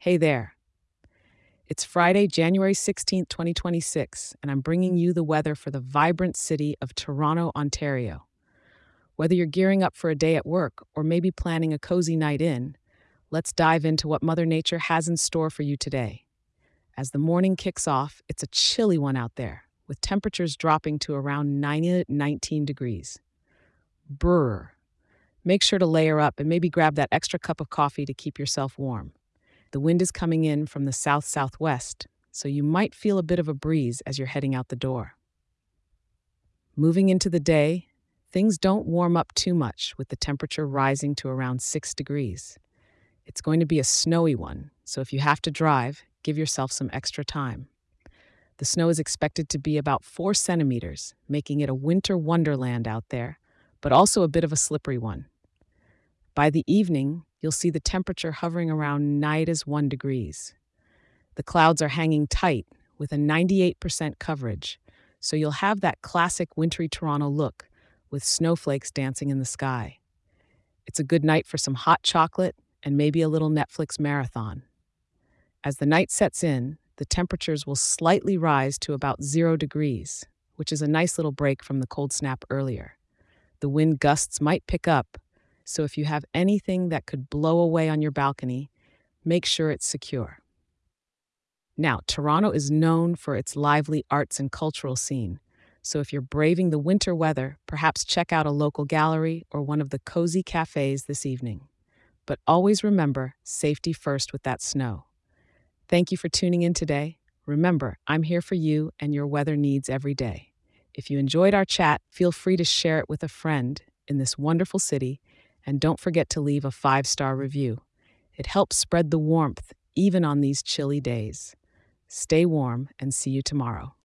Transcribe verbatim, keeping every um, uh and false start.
Hey there. It's Friday, January sixteenth, twenty twenty-six, and I'm bringing you the weather for the vibrant city of Toronto, Ontario. Whether you're gearing up for a day at work or maybe planning a cozy night in, let's dive into what Mother Nature has in store for you today. As the morning kicks off, it's a chilly one out there, with temperatures dropping to around nine nineteen degrees. Brr. Make sure to layer up and maybe grab that extra cup of coffee to keep yourself warm. The wind is coming in from the south-southwest, so you might feel a bit of a breeze as you're heading out the door. Moving into the day, things don't warm up too much with the temperature rising to around six degrees. It's going to be a snowy one, so if you have to drive, give yourself some extra time. The snow is expected to be about four centimeters, making it a winter wonderland out there, but also a bit of a slippery one. By the evening, you'll see the temperature hovering around minus one degrees. The clouds are hanging tight with a ninety-eight percent coverage, so you'll have that classic wintry Toronto look with snowflakes dancing in the sky. It's a good night for some hot chocolate and maybe a little Netflix marathon. As the night sets in, the temperatures will slightly rise to about zero degrees, which is a nice little break from the cold snap earlier. The wind gusts might pick up, so if you have anything that could blow away on your balcony, make sure it's secure. Now, Toronto is known for its lively arts and cultural scene, so if you're braving the winter weather, perhaps check out a local gallery or one of the cozy cafes this evening. But always remember, safety first with that snow. Thank you for tuning in today. Remember, I'm here for you and your weather needs every day. If you enjoyed our chat, feel free to share it with a friend in this wonderful city, and don't forget to leave a five-star review. It helps spread the warmth even on these chilly days. Stay warm and see you tomorrow.